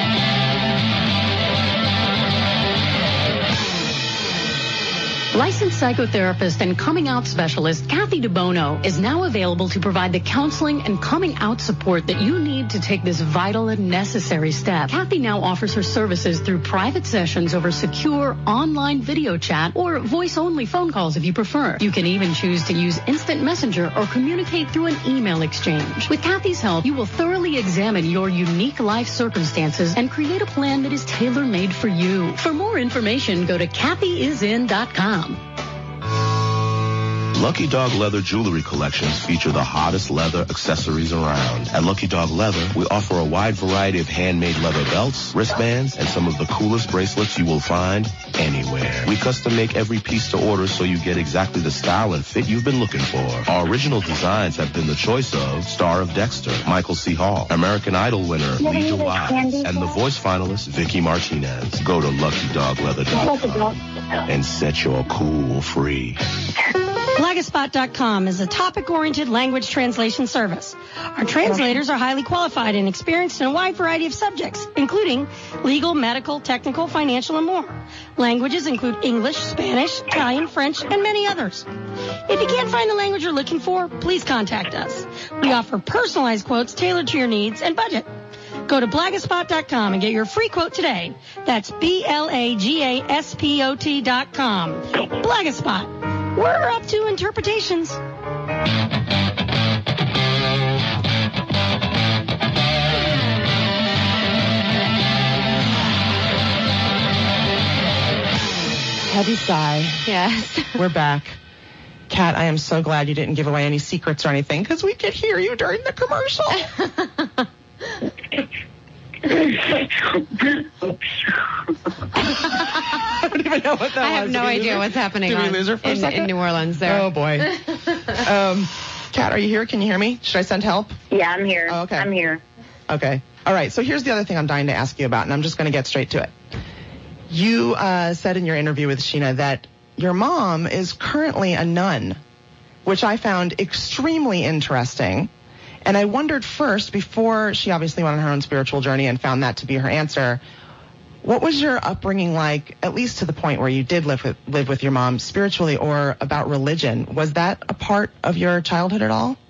Licensed psychotherapist and coming out specialist Kathy DeBono is now available to provide the counseling and coming out support that you need to take this vital and necessary step. Kathy now offers her services through private sessions over secure online video chat or voice-only phone calls if you prefer. You can even choose to use instant messenger or communicate through an email exchange. With Kathy's help, you will thoroughly examine your unique life circumstances and create a plan that is tailor-made for you. For more information, go to Kathy is in dot com. Lucky Dog Leather jewelry collections feature the hottest leather accessories around. At Lucky Dog Leather, we offer a wide variety of handmade leather belts, wristbands, and some of the coolest bracelets you will find anywhere. We custom make every piece to order so you get exactly the style and fit you've been looking for. Our original designs have been the choice of Star of Dexter, Michael C. Hall, American Idol winner Lee DeWise, and the voice finalist Vicky Martinez. Go to lucky dog leather dot com and set your cool free. Blagaspot dot com is a topic-oriented language translation service. Our translators are highly qualified and experienced in a wide variety of subjects, including legal, medical, technical, financial, and more. Languages include English, Spanish, Italian, French, and many others. If you can't find the language you're looking for, please contact us. We offer personalized quotes tailored to your needs and budget. Go to Blagaspot dot com and get your free quote today. That's B L A G A S P O T dot com. Blagaspot. We're up to interpretations. Heavy sigh. Yes. We're back. Kat, I am so glad you didn't give away any secrets or anything because we could hear you during the commercial. I don't even know what that I have was. no idea her? what's happening Did we on, lose her for a in, second? in New Orleans there. Oh, boy. um, Kat, are you here? Can you hear me? Should I send help? Yeah, I'm here. Oh, okay. I'm here. Okay. All right. So here's the other thing I'm dying to ask you about, and I'm just going to get straight to it. You uh, said in your interview with Sheena that your mom is currently a nun, which I found extremely interesting. And I wondered first, before she obviously went on her own spiritual journey and found that to be her answer, what was your upbringing like, at least to the point where you did live with, live with your mom spiritually or about religion? Was that a part of your childhood at all?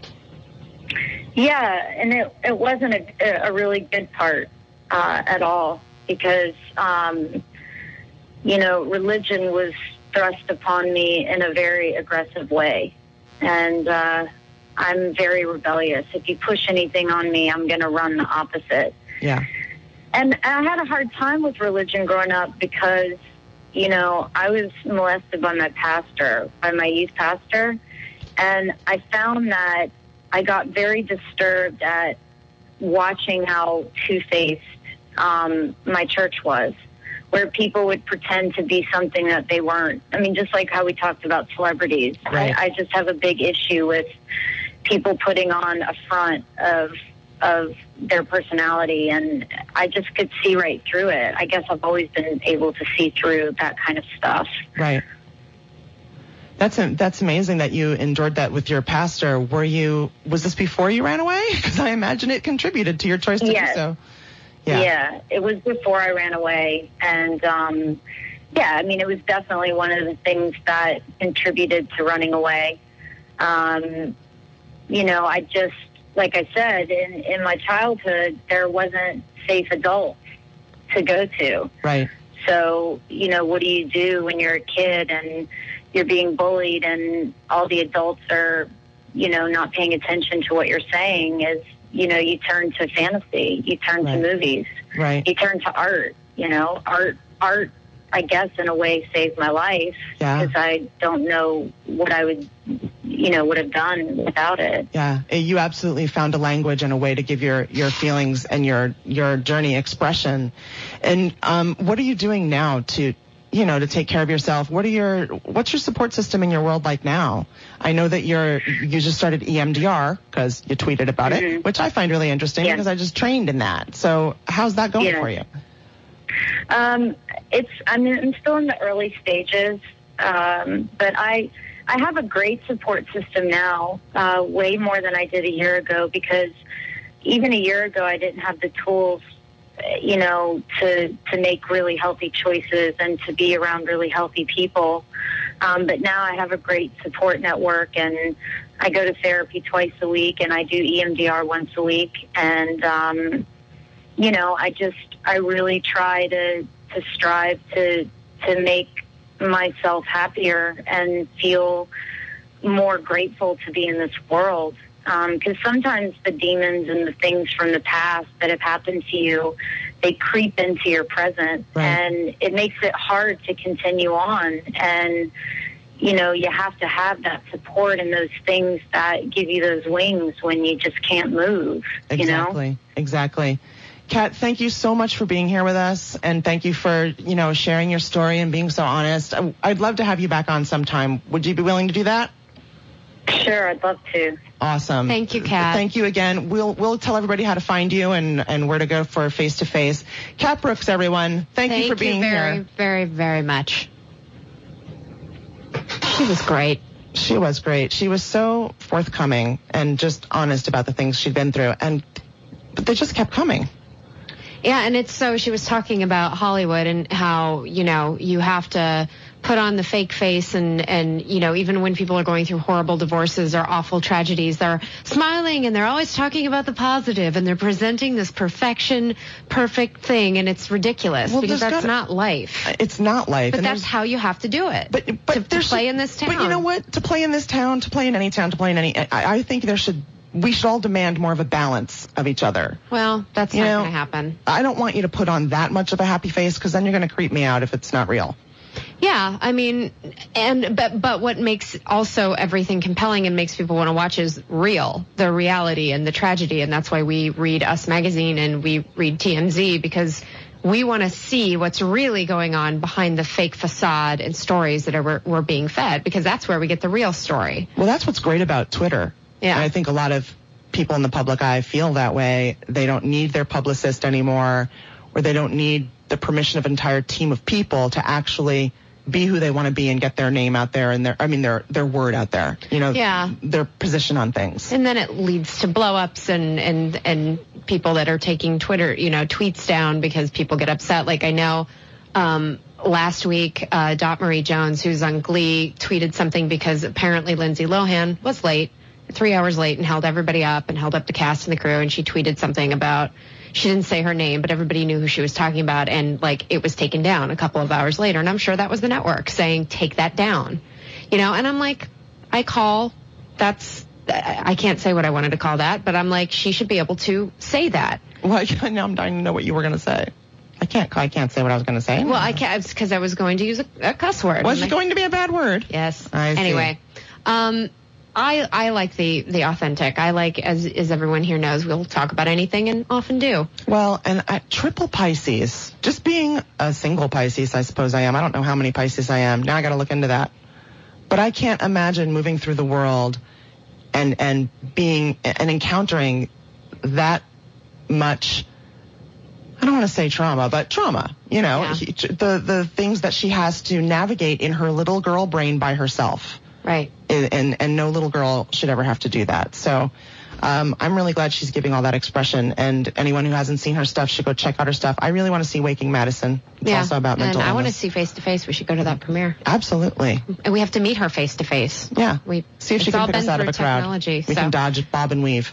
Yeah, and it, it wasn't a, a really good part uh, at all because, um, you know, religion was thrust upon me in a very aggressive way. And uh, I'm very rebellious. If you push anything on me, I'm going to run the opposite. Yeah. And I had a hard time with religion growing up because, you know, I was molested by my pastor, by my youth pastor. And I found that I got very disturbed at watching how two-faced um, my church was, where people would pretend to be something that they weren't. I mean, just like how we talked about celebrities. Right. I, I just have a big issue with people putting on a front of of their personality, and I just could see right through it. I guess I've always been able to see through that kind of stuff. Right. That's a, that's amazing that you endured that with your pastor. Were you, was this before you ran away? Because I imagine it contributed to your choice to Yes. do so. Yeah. Yeah. yeah, it was before I ran away. And, um, yeah, I mean, it was definitely one of the things that contributed to running away. Um, you know, I just, like I said, in, in my childhood, there wasn't safe adults to go to. Right. So, you know, what do you do when you're a kid and you're being bullied and all the adults are, you know, not paying attention to what you're saying? Is, you know, you turn to fantasy, you turn Right. to movies, Right. you turn to art, you know, art, art, I guess in a way saved my life Yeah. because I don't know what I would, you know, would have done without it. Yeah, eh, you absolutely found a language and a way to give your, your feelings and your, your journey expression. And um, what are you doing now to, you know, to take care of yourself? What are your, what's your support system in your world like now? I know that you're, you just started E M D R because you tweeted about Mhm. it, which I find really interesting Yeah. because I just trained in that. So how's that going Yeah. for you? Um, it's, I mean, I'm still in the early stages, um, but I, I have a great support system now, uh, way more than I did a year ago, because even a year ago, I didn't have the tools, you know, to, to make really healthy choices and to be around really healthy people. Um, but now I have a great support network, and I go to therapy twice a week, and I do E M D R once a week. And, um, you know, I just, I really try to, to strive to, to make myself happier and feel more grateful to be in this world. Because um, sometimes the demons and the things from the past that have happened to you, they creep into your present, right. And it makes it hard to continue on. And, you know, you have to have that support and those things that give you those wings when you just can't move, exactly, you know? Exactly. Kat, thank you so much for being here with us, and thank you for, you know, sharing your story and being so honest. I'd love to have you back on sometime. Would you be willing to do that? Sure, I'd love to. Awesome. Thank you, Kat. Thank you again. We'll we'll tell everybody how to find you and, and where to go for face-to-face. Kat Brooks, everyone. Thank, Thank you for being you very, here. very, very much. She was great. She was great. She was so forthcoming and just honest about the things she'd been through. And but they just kept coming. Yeah, and it's so she was talking about Hollywood and how, you know, you have to put on the fake face and, and, you know, even when people are going through horrible divorces or awful tragedies, they're smiling and they're always talking about the positive and they're presenting this perfection, perfect thing, and it's ridiculous well, because that's gotta, not life. It's not life. But and that's how you have to do it. But, but to, to play in this town. But you know what? To play in this town, to play in any town, to play in any, I, I think there should, we should all demand more of a balance of each other. Well, that's you not know, going to happen. I don't want you to put on that much of a happy face because then you're going to creep me out if it's not real. Yeah, I mean, and but but what makes also everything compelling and makes people want to watch is real, the reality and the tragedy, and that's why we read Us Magazine and we read T M Z, because we want to see what's really going on behind the fake facade and stories that are we're, we're being fed, because that's where we get the real story. Well, that's what's great about Twitter. Yeah, and I think a lot of people in the public eye feel that way. They don't need their publicist anymore, or they don't need the permission of an entire team of people to actually be who they want to be and get their name out there and their, I mean, their their word out there, you know, yeah. their position on things. And then it leads to blow-ups and, and, and people that are taking Twitter, you know, tweets down because people get upset. Like I know um, last week, uh, Dot Marie Jones, who's on Glee, tweeted something because apparently Lindsay Lohan was late, three hours late, and held everybody up and held up the cast and the crew, and she tweeted something about, she didn't say her name, but everybody knew who she was talking about, and like it was taken down a couple of hours later, and I'm sure that was the network saying, take that down, you know, and I'm like, I call, that's, I can't say what I wanted to call that, but I'm like, she should be able to say that. Well, now I'm dying to know what you were going to say. I can't, I can't say what I was going to say. Well, I can't, because I was going to use a, a cuss word. Was it going to be a bad word? Yes. I see. Anyway, um, I, I like the, the authentic. I like, as, as everyone here knows, we'll talk about anything and often do. Well, and uh, triple Pisces, just being a single Pisces, I suppose I am. I don't know how many Pisces I am. Now I got to look into that. But I can't imagine moving through the world and, and being, and encountering that much, I don't want to say trauma, but trauma, you know, Yeah. he, the, the things that she has to navigate in her little girl brain by herself. Right. And, and, and no little girl should ever have to do that. So um, I'm really glad she's giving all that expression. And anyone who hasn't seen her stuff should go check out her stuff. I really want to see Waking Madison. It's yeah. also about mental and I illness. want to see face to face. We should go to that premiere. Absolutely. And we have to meet her face to face. Yeah. We see if she it's can all pick us been out of through a crowd. technology, We so. can dodge, bob, and weave.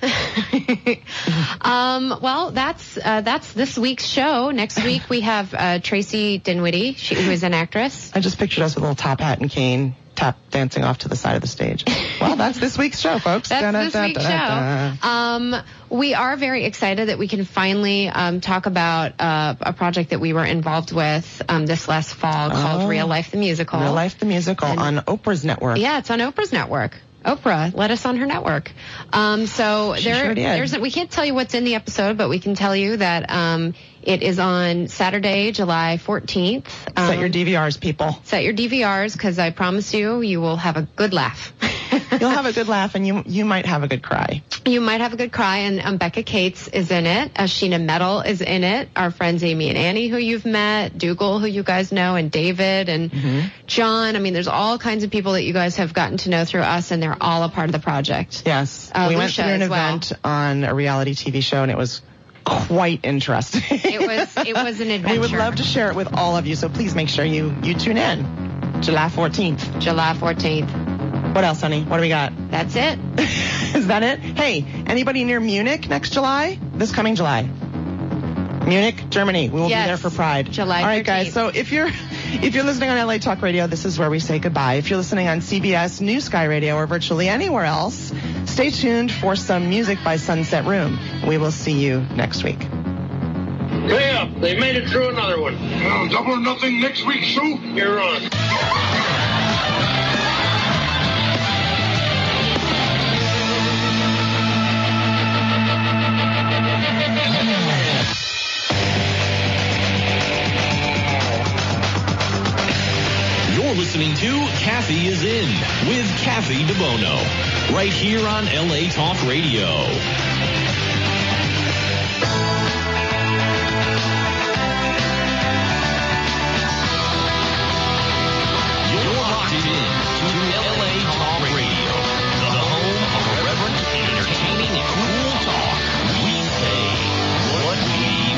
um, well, that's uh, that's this week's show. Next week we have uh, Tracy Dinwiddie, she, who is an actress. I just pictured us with a little top hat and cane, tap dancing off to the side of the stage. Well, that's this week's show, folks. That's Da-da, this da, week's da, da, show. da. Um, we are very excited that we can finally um, talk about uh, a project that we were involved with um, this last fall called Oh. Real Life the Musical. Real Life the Musical And- on Oprah's network. Yeah, it's on Oprah's network. Oprah let us on her network. Um, so She there, sure did. there's we can't tell you what's in the episode, but we can tell you that um, it is on Saturday, July fourteenth. Um, Set your D V Rs, people. set your D V Rs, because I promise you, you will have a good laugh. You'll have a good laugh, and you you might have a good cry. You might have a good cry, and um, Becca Cates is in it. Uh, Sheena Metal is in it. Our friends Amy and Annie, who you've met, Dougal, who you guys know, and David and Mm-hmm. John. I mean, there's all kinds of people that you guys have gotten to know through us, and they're all a part of the project. Yes. Uh, we went Lucia through an as well. event on a reality T V show, and it was quite interesting. It was it was an adventure. We would love to share it with all of you, so please make sure you, you tune in. July fourteenth. July fourteenth. What else, honey? What do we got? That's it. Is that it? Hey, anybody near Munich next July? This coming July. Munich, Germany. We will Yes. be there for Pride. July All right, guys. thirteenth. So if you're if you're listening on L A Talk Radio, this is where we say goodbye. If you're listening on C B S, New Sky Radio, or virtually anywhere else, stay tuned for some music by Sunset Room. We will see you next week. Way up. They made it through another one. Well, double or nothing next week, Sue. You're on. You're listening to Kathy is In with Kathy DeBono, right here on L A Talk Radio. You're locked in to L A Talk Radio, the home of irreverent, entertaining, and cool talk. We say what we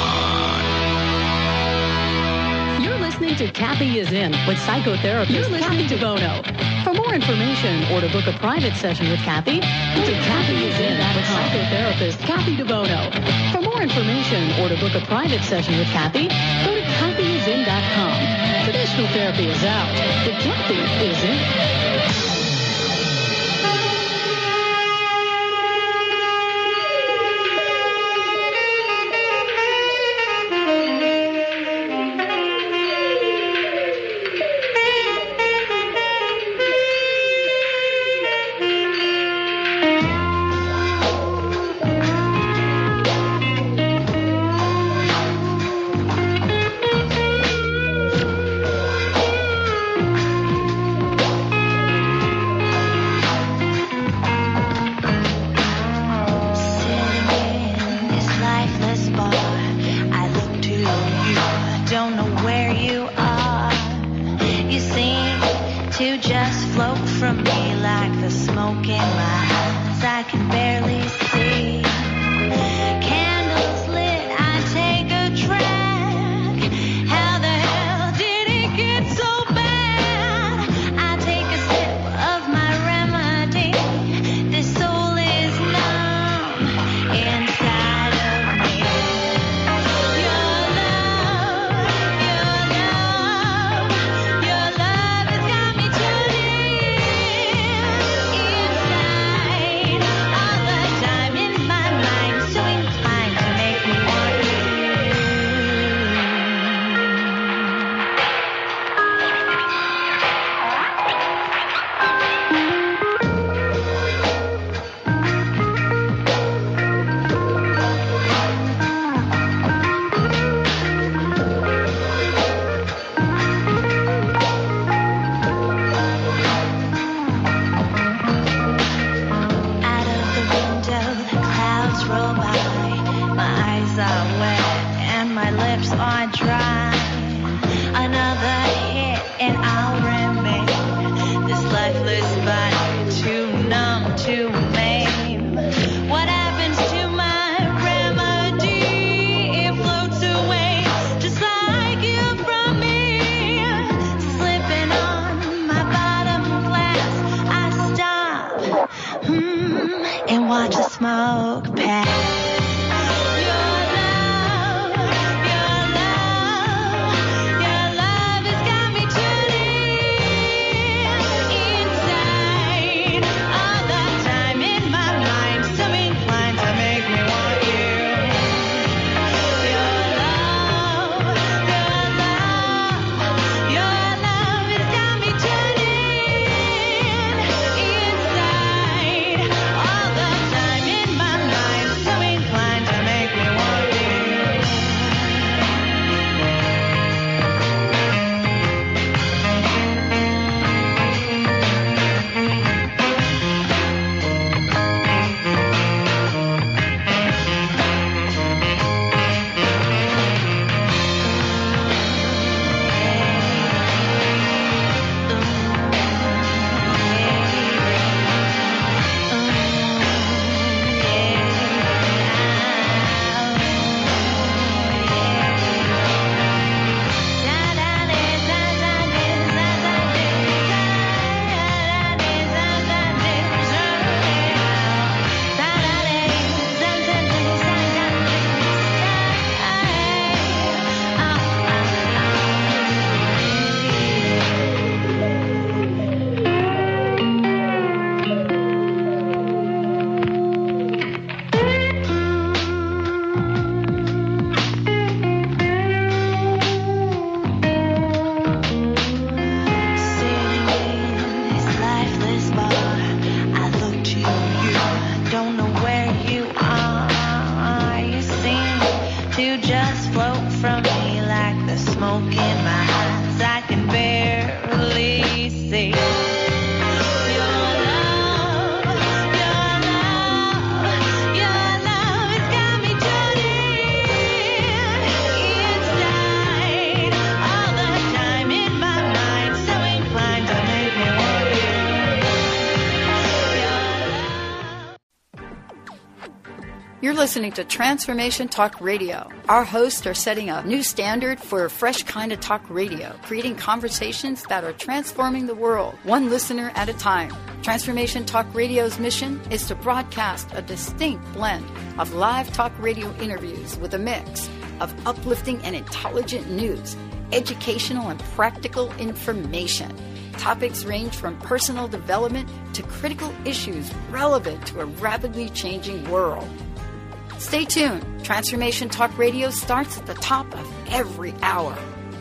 want. You're listening to Kathy is In with psychotherapist Kathy DeBono. For more information or to book a private session with Kathy, visit Kathy is In with psychotherapist Kathy DeBono. For more information or to book a private session with Kathy, go to Kathy is in dot com. Traditional therapy is out, but Kathy is in. All the time in my mind, so You're listening to Transformation Talk Radio. Our hosts are setting a new standard for a fresh kind of talk radio, creating conversations that are transforming the world, one listener at a time. Transformation Talk Radio's mission is to broadcast a distinct blend of live talk radio interviews with a mix of uplifting and intelligent news, educational and practical information. Topics range from personal development to critical issues relevant to a rapidly changing world. Stay tuned. Transformation Talk Radio starts at the top of every hour.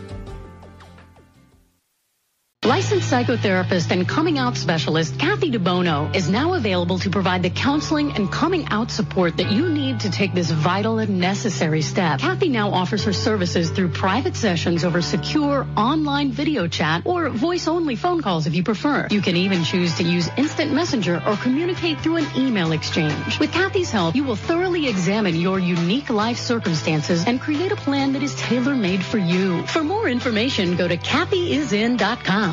Licensed psychotherapist and coming out specialist Kathy DeBono is now available to provide the counseling and coming out support that you need to take this vital and necessary step. Kathy now offers her services through private sessions over secure online video chat or voice-only phone calls if you prefer. You can even choose to use instant messenger or communicate through an email exchange. With Kathy's help, you will thoroughly examine your unique life circumstances and create a plan that is tailor-made for you. For more information, go to Kathy is in dot com.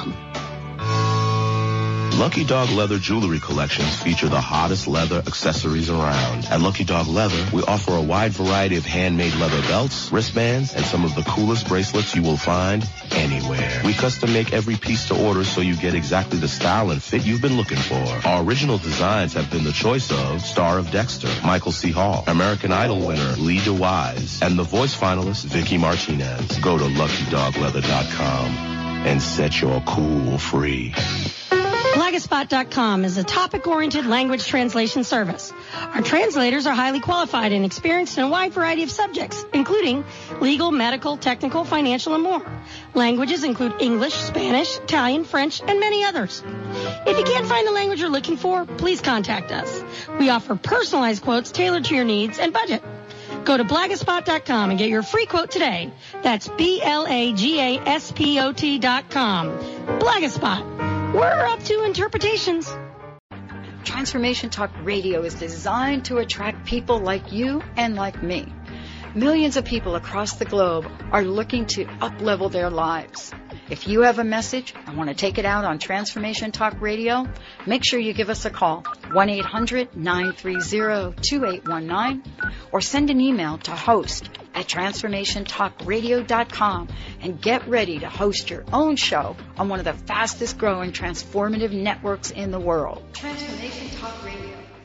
Lucky Dog Leather jewelry collections feature the hottest leather accessories around. At Lucky Dog Leather, we offer a wide variety of handmade leather belts, wristbands, and some of the coolest bracelets you will find anywhere. We custom make every piece to order so you get exactly the style and fit you've been looking for. Our original designs have been the choice of Star of Dexter, Michael C. Hall, American Idol winner Lee DeWise, and the voice finalist Vicky Martinez. Go to lucky dog leather dot com and set your cool free. Blagaspot dot com is a topic-oriented language translation service. Our translators are highly qualified and experienced in a wide variety of subjects, including legal, medical, technical, financial, and more. Languages include English, Spanish, Italian, French, and many others. If you can't find the language you're looking for, please contact us. We offer personalized quotes tailored to your needs and budget. Go to Blagaspot dot com and get your free quote today. That's B L A G A S P O T dot com. Blagaspot. We're up to interpretations. Transformation Talk Radio is designed to attract people like you and like me. Millions of people across the globe are looking to up-level their lives. If you have a message and want to take it out on Transformation Talk Radio, make sure you give us a call, one eight hundred nine three zero two eight one nine, or send an email to host at transformation talk radio dot com and get ready to host your own show on one of the fastest growing transformative networks in the world. Transformation Talk Radio.